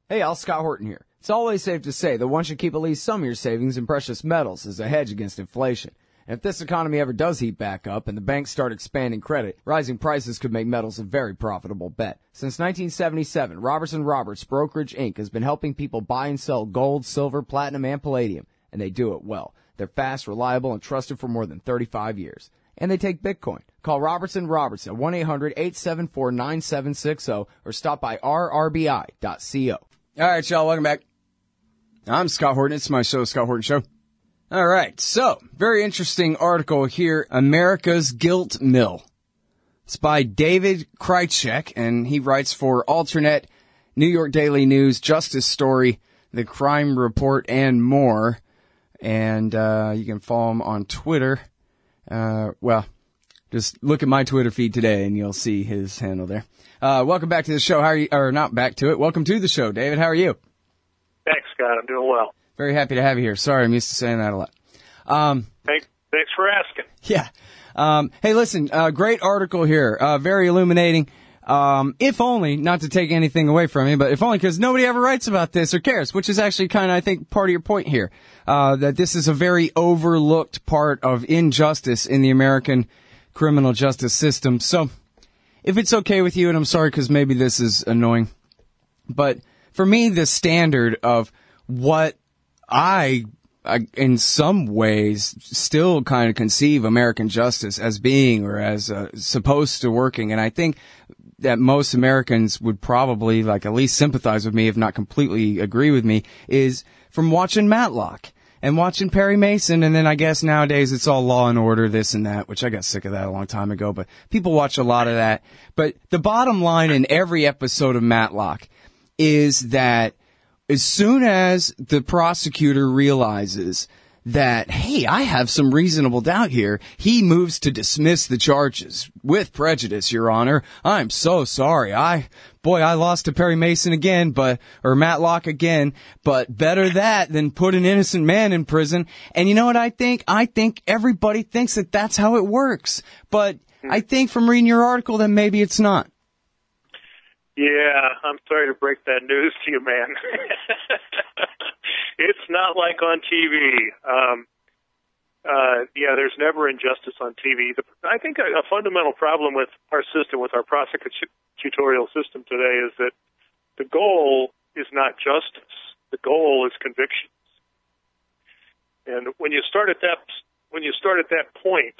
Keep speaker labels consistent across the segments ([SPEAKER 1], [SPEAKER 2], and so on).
[SPEAKER 1] Hey, Al, Scott Horton here. It's always safe to say that one should keep at least some of your savings in precious metals as a hedge against inflation. And if this economy ever does heat back up and the banks start expanding credit, rising prices could make metals a very profitable bet. Since 1977, Robertson Roberts Brokerage Inc. has been helping people buy and sell gold, silver, platinum, and palladium, and they do it well. They're fast, reliable, and trusted for more than 35 years. And they take Bitcoin. Call Robertson Roberts at 1-800-874-9760 or stop by rrbi.co. All right, y'all, welcome back. I'm Scott Horton. It's my show, Scott Horton Show. All right, so, very interesting article here, America's Gilt Mill. It's by David Krychek, and he writes for Alternate, New York Daily News, Justice Story, The Crime Report, and more. And you can follow him on Twitter. Just look at my Twitter feed today, and you'll see his handle there. Welcome back to the show. How are you? Or not back to it. Welcome to the show, David. How are you?
[SPEAKER 2] Thanks, Scott. I'm doing well.
[SPEAKER 1] Very happy to have you here. Sorry, I'm used to saying that a lot.
[SPEAKER 2] Thanks for asking.
[SPEAKER 1] Yeah. Hey, listen, great article here. Very illuminating. If only, not to take anything away from you, but if only because nobody ever writes about this or cares, which is actually kind of, I think, part of your point here. That this is a very overlooked part of injustice in the American criminal justice system. So, if it's okay with you, and I'm sorry because maybe this is annoying, but for me, the standard of what I in some ways still kind of conceive American justice as being or as supposed to working, and I think that most Americans would probably like at least sympathize with me, if not completely agree with me, is from watching Matlock and watching Perry Mason, and then I guess nowadays it's all Law and Order, this and that, which I got sick of that a long time ago, but people watch a lot of that. But the bottom line in every episode of Matlock is that as soon as the prosecutor realizes that, hey, I have some reasonable doubt here, he moves to dismiss the charges with prejudice, Your Honor. I'm so sorry. I lost to Perry Mason again, or Matlock again, but better that than put an innocent man in prison. And you know what I think? I think everybody thinks that that's how it works. But I think from reading your article that maybe it's not.
[SPEAKER 2] Yeah, I'm sorry to break that news to you, man. It's not like on TV. There's never injustice on TV. I think a fundamental problem with our system, with our prosecutorial system today, is that the goal is not justice. The goal is convictions. And when you start at that point,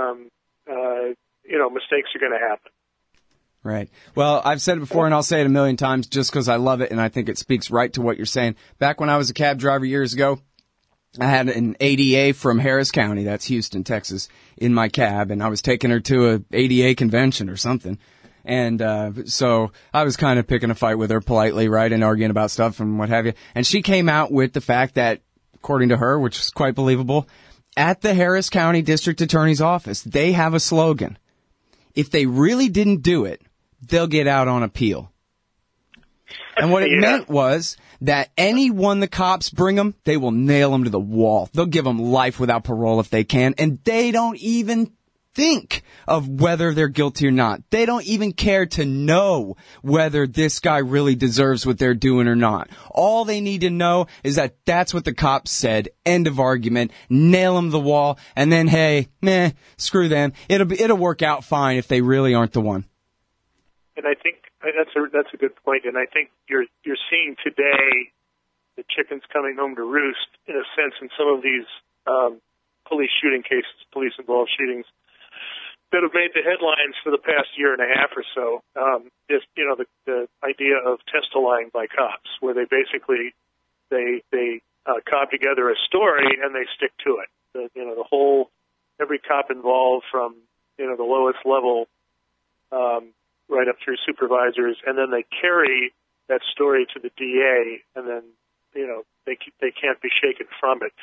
[SPEAKER 2] mistakes are going to happen.
[SPEAKER 1] Right. Well, I've said it before, and I'll say it a million times just because I love it, and I think it speaks right to what you're saying. Back when I was a cab driver years ago, I had an ADA from Harris County, that's Houston, Texas, in my cab, and I was taking her to a ADA convention or something. And so I was kind of picking a fight with her politely, right, and arguing about stuff and what have you. And she came out with the fact that, according to her, which is quite believable, at the Harris County District Attorney's Office, they have a slogan. If they really didn't do it, they'll get out on appeal. And what it meant was that anyone the cops bring them, they will nail them to the wall. They'll give them life without parole if they can, and they don't even think of whether they're guilty or not. They don't even care to know whether this guy really deserves what they're doing or not. All they need to know is that that's what the cops said. End of argument. Nail them to the wall, and then, hey, screw them. It'll work out fine if they really aren't the one.
[SPEAKER 2] And I think that's a good point. And I think you're seeing today the chickens coming home to roost, in a sense, in some of these police shooting cases, police-involved shootings that have made the headlines for the past year and a half or so. The idea of test-lying by cops, where they basically they cob together a story and they stick to it. Every cop involved from the lowest level right up through supervisors, and then they carry that story to the DA, and then they can't be shaken from it.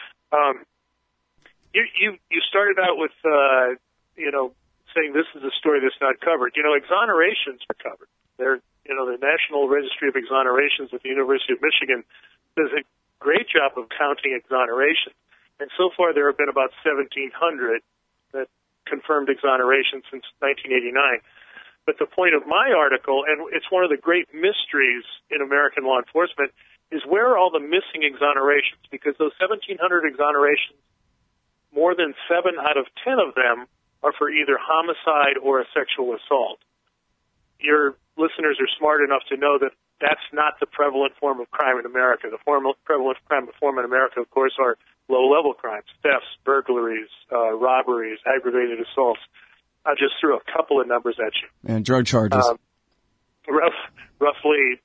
[SPEAKER 2] You started out with saying this is a story that's not covered. Exonerations are covered. The National Registry of Exonerations at the University of Michigan does a great job of counting exonerations, and so far there have been about 1,700 that confirmed exoneration since 1989. But the point of my article, and it's one of the great mysteries in American law enforcement, is where are all the missing exonerations? Because those 1,700 exonerations, more than 7 out of 10 of them are for either homicide or a sexual assault. Your listeners are smart enough to know that that's not the prevalent form of crime in America. The prevalent crime form in America, of course, are low-level crimes, thefts, burglaries, robberies, aggravated assaults. I just threw a couple of numbers at you.
[SPEAKER 1] And drug charges.
[SPEAKER 2] Roughly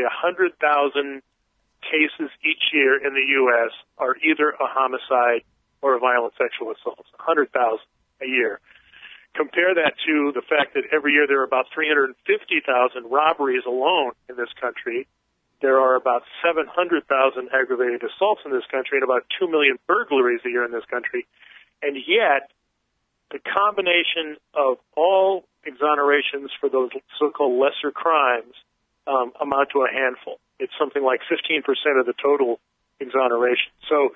[SPEAKER 2] 100,000 cases each year in the U.S. are either a homicide or a violent sexual assault. 100,000 a year. Compare that to the fact that every year there are about 350,000 robberies alone in this country. There are about 700,000 aggravated assaults in this country and about 2 million burglaries a year in this country. And yet, the combination of all exonerations for those so-called lesser crimes amount to a handful. It's something like 15% of the total exoneration. So,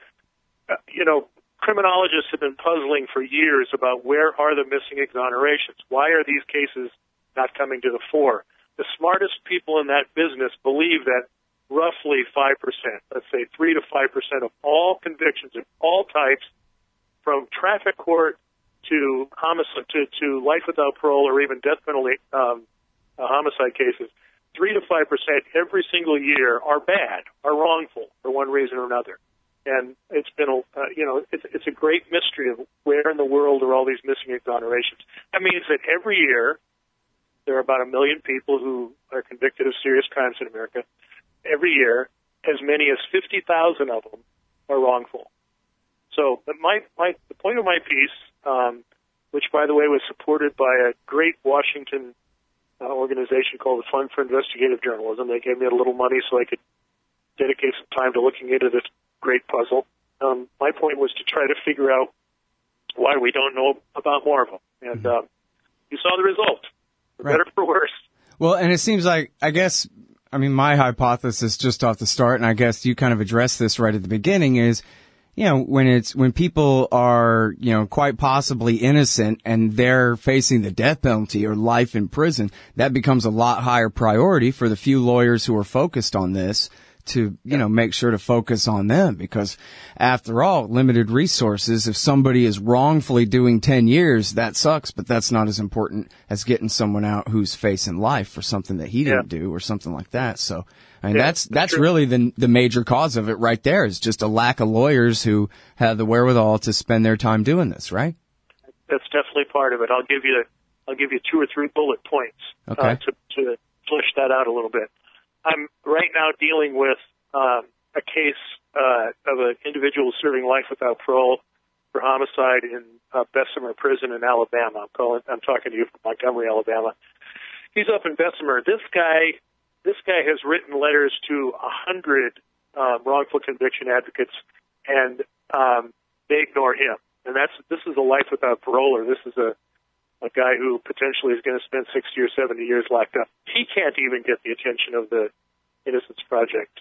[SPEAKER 2] criminologists have been puzzling for years about where are the missing exonerations. Why are these cases not coming to the fore? The smartest people in that business believe that roughly 5%, let's say 3 to 5% of all convictions of all types, from traffic court to homicide, to life without parole, or even death penalty homicide cases, 3 to 5% every single year are bad, are wrongful for one reason or another. And it's been, it's a great mystery of where in the world are all these missing exonerations. That means that every year there are about 1 million people who are convicted of serious crimes in America. Every year, as many as 50,000 of them are wrongful. So the point of my piece, which, by the way, was supported by a great Washington organization called the Fund for Investigative Journalism. They gave me a little money so I could dedicate some time to looking into this great puzzle. My point was to try to figure out why we don't know about more of them. And you saw the result, for better or for worse.
[SPEAKER 1] Well, and it seems like, my hypothesis just off the start, and I guess you kind of addressed this right at the beginning, is, when people are, quite possibly innocent and they're facing the death penalty or life in prison, that becomes a lot higher priority for the few lawyers who are focused on this to, make sure to focus on them, because after all, limited resources, if somebody is wrongfully doing 10 years, that sucks, but that's not as important as getting someone out who's facing life for something that he didn't do or something like that. So, that's really the major cause of it right there, is just a lack of lawyers who have the wherewithal to spend their time doing this, right?
[SPEAKER 2] That's definitely part of it. I'll give you 2 or 3 bullet points to flesh that out a little bit. I'm right now dealing with a case of an individual serving life without parole for homicide in Bessemer Prison in Alabama. I'm talking to you from Montgomery, Alabama. He's up in Bessemer. This guy has written letters to 100 wrongful conviction advocates, and they ignore him. And this is a life without paroler. This is a guy who potentially is going to spend 60 or 70 years locked up. He can't even get the attention of the Innocence Project,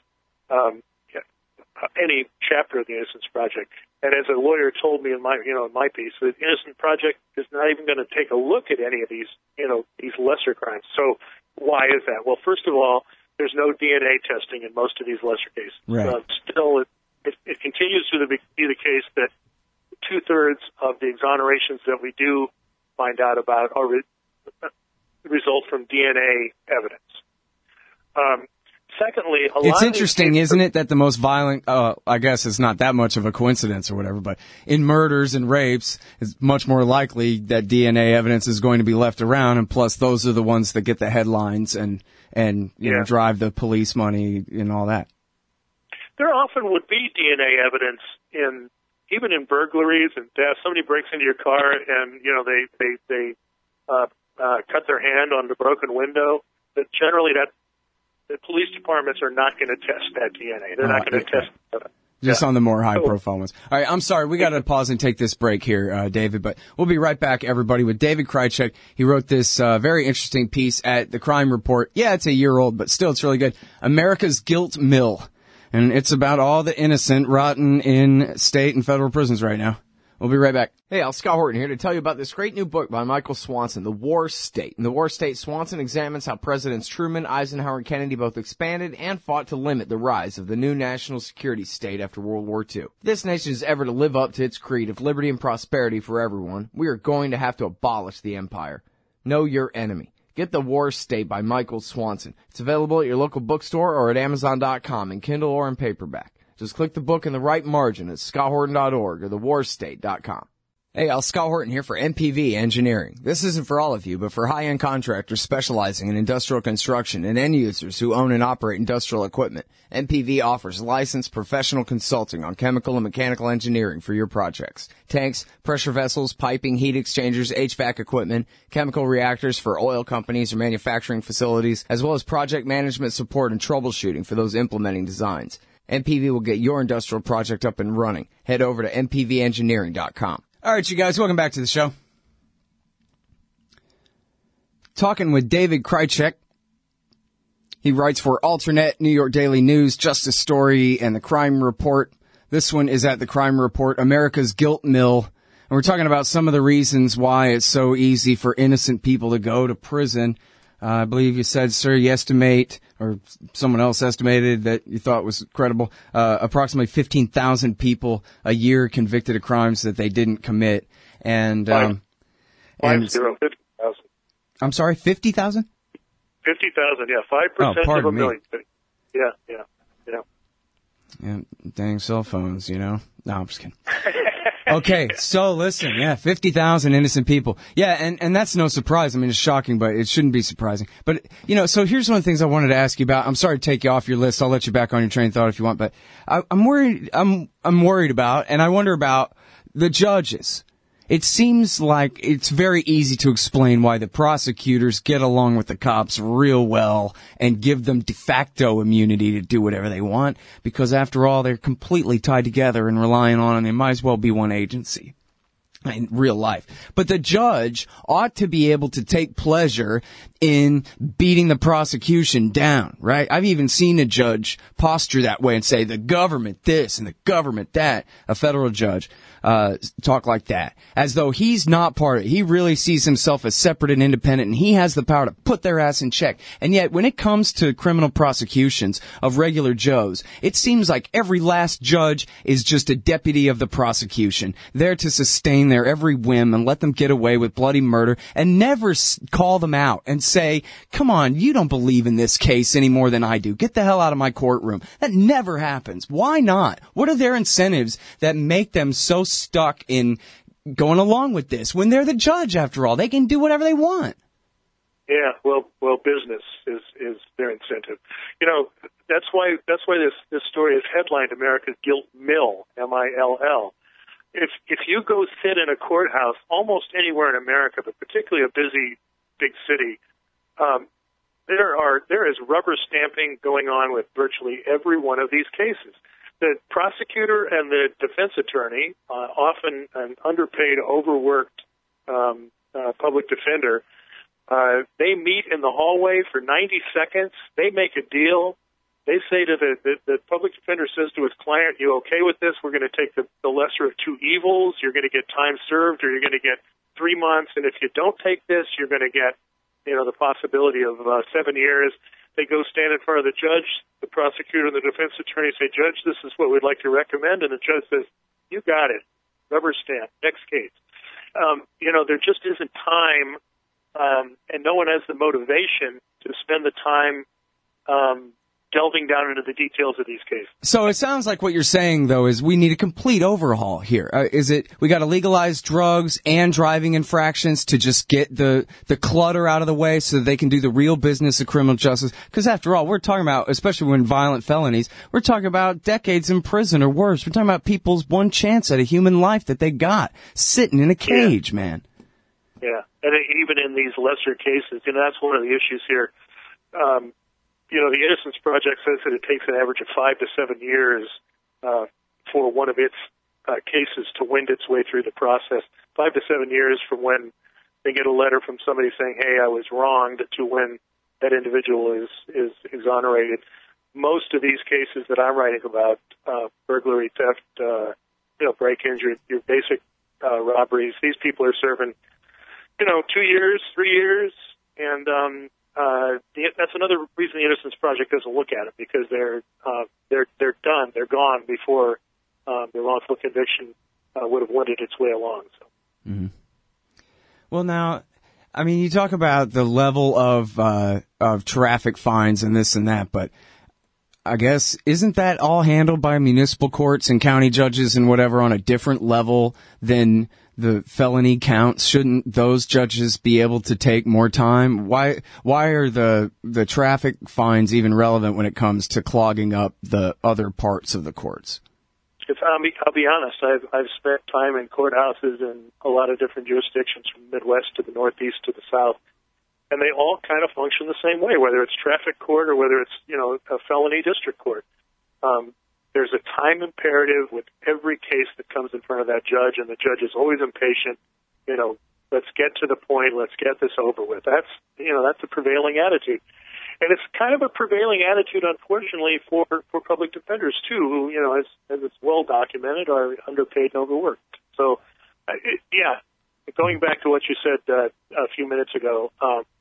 [SPEAKER 2] any chapter of the Innocence Project. And as a lawyer told me in my piece, the Innocence Project is not even going to take a look at any of these lesser crimes. So why is that? Well, first of all, there's no DNA testing in most of these lesser cases.
[SPEAKER 1] Right.
[SPEAKER 2] Still, it continues to be the case that 2/3 of the exonerations that we do find out about are result from DNA evidence. Secondly,
[SPEAKER 1] it's interesting, isn't it, that the most violent, I guess it's not that much of a coincidence or whatever, but in murders and rapes, it's much more likely that DNA evidence is going to be left around, and plus those are the ones that get the headlines and drive the police money and all that.
[SPEAKER 2] There often would be DNA evidence even in burglaries and theft. Somebody breaks into your car and they cut their hand on the broken window. But generally, the police departments are not going to test that DNA. They're not going to test it.
[SPEAKER 1] Just on the more high-profile ones. All right, I'm sorry. We got to pause and take this break here, David, but we'll be right back, everybody, with David Krychek. He wrote this very interesting piece at the Crime Report. Yeah, it's a year old, but still, it's really good. America's Guilt Mill. And it's about all the innocent rotting in state and federal prisons right now. We'll be right back. Hey, Al, Scott Horton here to tell you about this great new book by Michael Swanson, The War State. In The War State, Swanson examines how Presidents Truman, Eisenhower, and Kennedy both expanded and fought to limit the rise of the new national security state after World War II. If this nation is ever to live up to its creed of liberty and prosperity for everyone, we are going to have to abolish the empire. Know your enemy. Get The War State by Michael Swanson. It's available at your local bookstore or at Amazon.com in Kindle or in paperback. Just click the book in the right margin at scotthorton.org or thewarstate.com. Hey, Al, Scott Horton here for MPV Engineering. This isn't for all of you, but for high-end contractors specializing in industrial construction and end users who own and operate industrial equipment. MPV offers licensed professional consulting on chemical and mechanical engineering for your projects. Tanks, pressure vessels, piping, heat exchangers, HVAC equipment, chemical reactors for oil companies or manufacturing facilities, as well as project management support and troubleshooting for those implementing designs. MPV will get your industrial project up and running. Head over to mpvengineering.com. All right, you guys, welcome back to the show. Talking with David Krychek. He writes for Alternate, New York Daily News, Justice Story, and The Crime Report. This one is at The Crime Report, America's Guilt Mill. And we're talking about some of the reasons why it's so easy for innocent people to go to prison. I believe you said, sir, you estimate, or someone else estimated that you thought was credible, approximately 15,000 people a year convicted of crimes that they didn't commit. And,
[SPEAKER 2] 50,000.
[SPEAKER 1] I'm sorry, 50,000?
[SPEAKER 2] 50,000, yeah, 5% of a million. Yeah.
[SPEAKER 1] Dang cell phones, you know. No, I'm just kidding. Okay, so listen, 50,000 innocent people. Yeah, and that's no surprise. I mean, it's shocking, but it shouldn't be surprising. But, so here's one of the things I wanted to ask you about. I'm sorry to take you off your list. I'll let you back on your train of thought if you want, but I'm worried about, and I wonder about the judges. It seems like it's very easy to explain why the prosecutors get along with the cops real well and give them de facto immunity to do whatever they want, because after all, they're completely tied together and relying on them. They might as well be one agency in real life. But the judge ought to be able to take pleasure in beating the prosecution down, right? I've even seen a judge posture that way and say the government this and the government that, a federal judge. Talk like that, as though he's not part of it. He really sees himself as separate and independent, and he has the power to put their ass in check. And yet, when it comes to criminal prosecutions of regular Joes, it seems like every last judge is just a deputy of the prosecution, there to sustain their every whim and let them get away with bloody murder, and never call them out and say, come on, you don't believe in this case any more than I do. Get the hell out of my courtroom. That never happens. Why not? What are their incentives that make them so stuck in going along with this when they're the judge? After all, they can do whatever they want.
[SPEAKER 2] Yeah, well, business is their incentive. That's why this story is headlined America's Guilt Mill, M-I-L-L. If you go sit in a courthouse almost anywhere in America, but particularly a busy big city, there is rubber stamping going on with virtually every one of these cases. The prosecutor and the defense attorney, often an underpaid, overworked public defender, they meet in the hallway for 90 seconds. They make a deal. They say to the public defender says to his client, you okay with this? We're going to take the lesser of two evils. You're going to get time served, or you're going to get 3 months. And if you don't take this, you're going to get, the possibility of 7 years. They go stand in front of the judge. The prosecutor and the defense attorney say, Judge, this is what we'd like to recommend. And the judge says, you got it. Rubber stamp. Next case. There just isn't time, and no one has the motivation to spend the time delving down into the details of these cases.
[SPEAKER 1] So it sounds like what you're saying, though, is we need a complete overhaul here. Is it we got to legalize drugs and driving infractions to just get the clutter out of the way so that they can do the real business of criminal justice? Because after all, we're talking about, especially when violent felonies, we're talking about decades in prison or worse. We're talking about people's one chance at a human life that they got sitting in a cage, man.
[SPEAKER 2] Yeah, and even in these lesser cases, that's one of the issues here. The Innocence Project says that it takes an average of 5 to 7 years for one of its cases to wind its way through the process. 5 to 7 years from when they get a letter from somebody saying, hey, I was wronged, to when that individual is exonerated. Most of these cases that I'm writing about, burglary, theft, break-ins, your basic robberies. These people are serving, 2 years, 3 years, and that's another reason the Innocence Project doesn't look at it, because they're done, they're gone before the wrongful conviction would have wended its way along. So.
[SPEAKER 1] Mm-hmm. Well, now, I mean, you talk about the level of traffic fines and this and that, but I guess isn't that all handled by municipal courts and county judges and whatever on a different level than the felony counts? Shouldn't those judges be able to take more time? Why are the traffic fines even relevant when it comes to clogging up the other parts of the courts?
[SPEAKER 2] I'll be honest. I've spent time in courthouses in a lot of different jurisdictions, from the Midwest to the Northeast to the South, and they all kind of function the same way, whether it's traffic court or whether it's a felony district court. There's a time imperative with every case that comes in front of that judge, and the judge is always impatient. Let's get to the point. Let's get this over with. That's a prevailing attitude. And it's kind of a prevailing attitude, unfortunately, for public defenders, too, who, as it's well documented, are underpaid and overworked. So, going back to what you said a few minutes ago,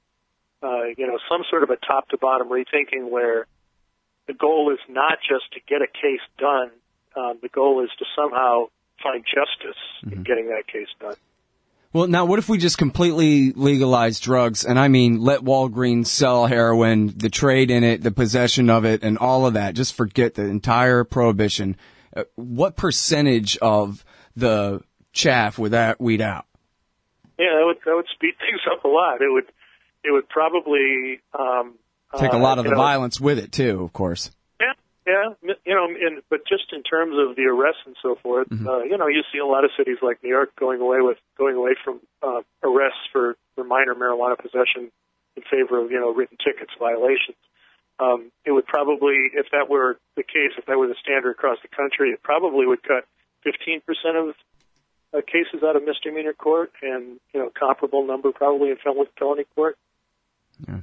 [SPEAKER 2] some sort of a top-to-bottom rethinking where the goal is not just to get a case done. The goal is to somehow find justice in getting that case done.
[SPEAKER 1] Well, now, what if we just completely legalize drugs, and I mean let Walgreens sell heroin, the trade in it, the possession of it, and all of that? Just forget the entire prohibition. What percentage of the chaff would that weed out?
[SPEAKER 2] Yeah, that would speed things up a lot. It would probably
[SPEAKER 1] take a lot of the violence with it too, of course.
[SPEAKER 2] Yeah, but just in terms of the arrests and so forth, you see a lot of cities like New York going away from arrests for minor marijuana possession in favor of written tickets, violations. It would probably, if that were the case, if that were the standard across the country, it probably would cut 15% of cases out of misdemeanor court, and comparable number probably in felony court.
[SPEAKER 1] Yeah.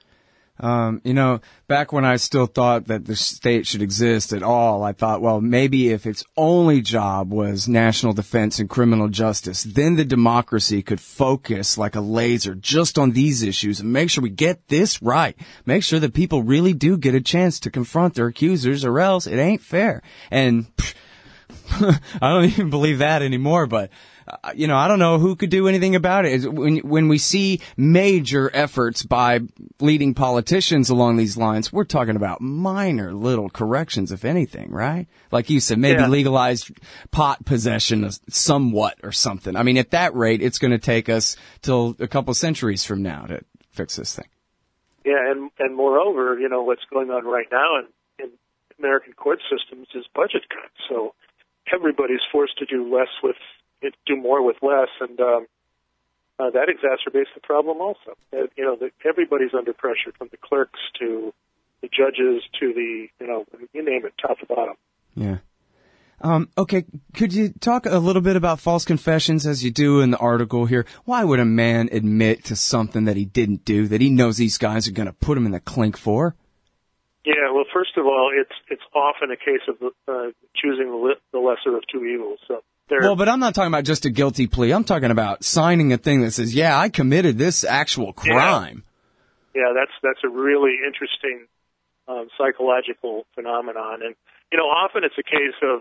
[SPEAKER 1] Back when I still thought that the state should exist at all, I thought, well, maybe if its only job was national defense and criminal justice, then the democracy could focus like a laser just on these issues and make sure we get this right. Make sure that people really do get a chance to confront their accusers, or else it ain't fair. And I don't even believe that anymore, but I don't know who could do anything about it. When we see major efforts by leading politicians along these lines, we're talking about minor little corrections, if anything, right? Like you said, maybe legalized pot possession somewhat or something. I mean, at that rate, it's going to take us till a couple centuries from now to fix this thing.
[SPEAKER 2] Yeah, and moreover, what's going on right now in American court systems is budget cuts. So everybody's forced to do more with less, and that exacerbates the problem also. Everybody's under pressure, from the clerks to the judges to the, you name it, top to bottom.
[SPEAKER 1] Yeah. Okay, could you talk a little bit about false confessions, as you do in the article here? Why would a man admit to something that he didn't do, that he knows these guys are going to put him in the clink for?
[SPEAKER 2] Yeah, well, first of all, it's often a case of choosing the lesser of two evils. So
[SPEAKER 1] well, but I'm not talking about just a guilty plea. I'm talking about signing a thing that says, yeah, I committed this actual crime.
[SPEAKER 2] Yeah, that's a really interesting psychological phenomenon. And, often it's a case of,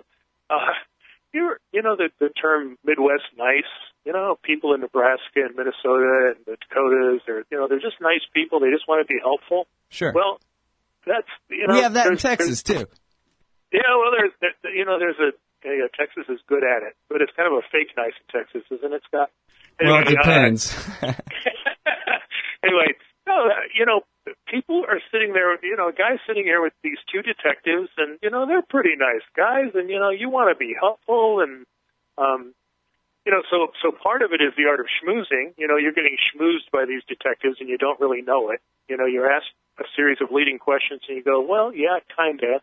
[SPEAKER 2] the term Midwest nice, people in Nebraska and Minnesota and the Dakotas, they're just nice people. They just want to be helpful.
[SPEAKER 1] Sure.
[SPEAKER 2] Well, that's,
[SPEAKER 1] we have that in Texas, too.
[SPEAKER 2] Yeah, well, Texas is good at it, but it's kind of a fake nice in Texas, isn't it, Scott?
[SPEAKER 1] Anyway, well, it depends.
[SPEAKER 2] Anyway, people are sitting there, guys sitting here with these two detectives, and, they're pretty nice guys, and, you want to be helpful, and, so part of it is the art of schmoozing. You're getting schmoozed by these detectives, and you don't really know it. You're asked a series of leading questions, and you go, well, yeah, kind of.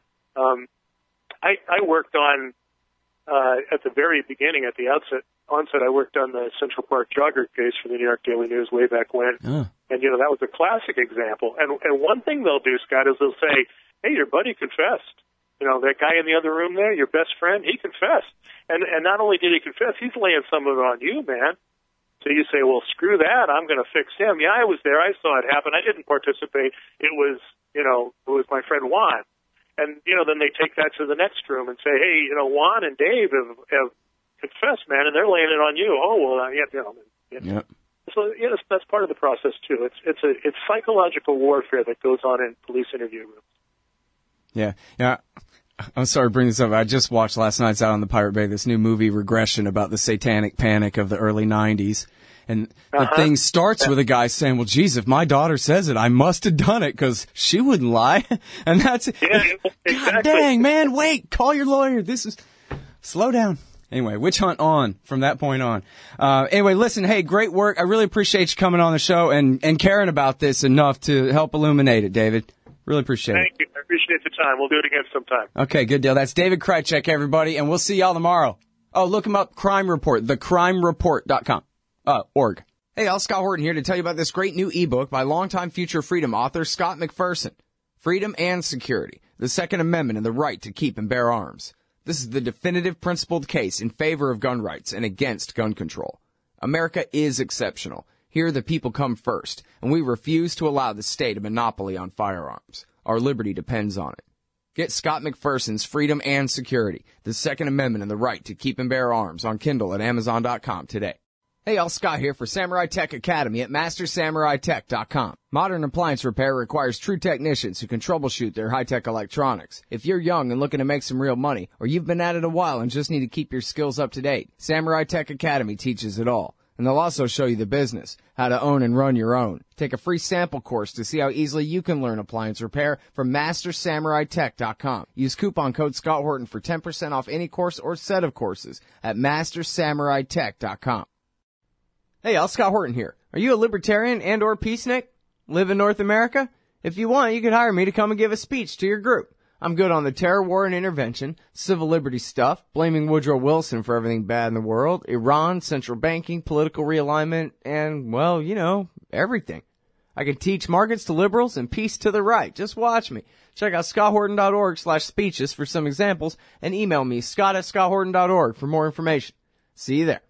[SPEAKER 2] I worked on, at the very beginning, at the onset, I worked on the Central Park jogger case for the New York Daily News way back when. Oh. And, that was a classic example. And one thing they'll do, Scott, is they'll say, hey, your buddy confessed. that guy in the other room there, your best friend, he confessed. And not only did he confess, he's laying some of it on you, man. So you say, well, screw that, I'm going to fix him. Yeah, I was there. I saw it happen. I didn't participate. It was my friend Juan. And, then they take that to the next room and say, hey, Juan and Dave have confessed, man, and they're laying it on you. Oh, well,
[SPEAKER 1] Yep.
[SPEAKER 2] So, that's part of the process, too. It's psychological warfare that goes on in police interview rooms.
[SPEAKER 1] Yeah. I'm sorry to bring this up. I just watched last night's Out on the Pirate Bay, this new movie, Regression, about the satanic panic of the early 90s. And the thing starts with a guy saying, well, geez, if my daughter says it, I must have done it because she wouldn't lie. And that's it.
[SPEAKER 2] Yeah, exactly.
[SPEAKER 1] God dang, man, wait, call your lawyer. Slow down. Anyway, witch hunt on from that point on. Anyway, listen, hey, great work. I really appreciate you coming on the show and caring about this enough to help illuminate it, David. Really appreciate it.
[SPEAKER 2] Thank you. I appreciate the time. We'll do it again sometime.
[SPEAKER 1] Okay, good deal. That's David Krychek, everybody, and we'll see y'all tomorrow. Oh, look him up, Crime Report, thecrimereport.com. Org. Hey, y'all, Scott Horton here to tell you about this great new ebook by longtime Future Freedom author Scott McPherson. Freedom and Security, the Second Amendment and the Right to Keep and Bear Arms. This is the definitive principled case in favor of gun rights and against gun control. America is exceptional. Here the people come first, and we refuse to allow the state a monopoly on firearms. Our liberty depends on it. Get Scott McPherson's Freedom and Security, the Second Amendment and the Right to Keep and Bear Arms on Kindle at Amazon.com today. Hey, y'all, Scott here for Samurai Tech Academy at MasterSamuraiTech.com. Modern appliance repair requires true technicians who can troubleshoot their high-tech electronics. If you're young and looking to make some real money, or you've been at it a while and just need to keep your skills up to date, Samurai Tech Academy teaches it all. And they'll also show you the business, how to own and run your own. Take a free sample course to see how easily you can learn appliance repair from MasterSamuraiTech.com. Use coupon code Scott Horton for 10% off any course or set of courses at MasterSamuraiTech.com. Hey, y'all, Scott Horton here. Are you a libertarian and or peacenik? Live in North America? If you want, you could hire me to come and give a speech to your group. I'm good on the terror war and intervention, civil liberties stuff, blaming Woodrow Wilson for everything bad in the world, Iran, central banking, political realignment, and, well, everything. I can teach markets to liberals and peace to the right. Just watch me. Check out scotthorton.org/speeches for some examples and email me, scott@scotthorton.org for more information. See you there.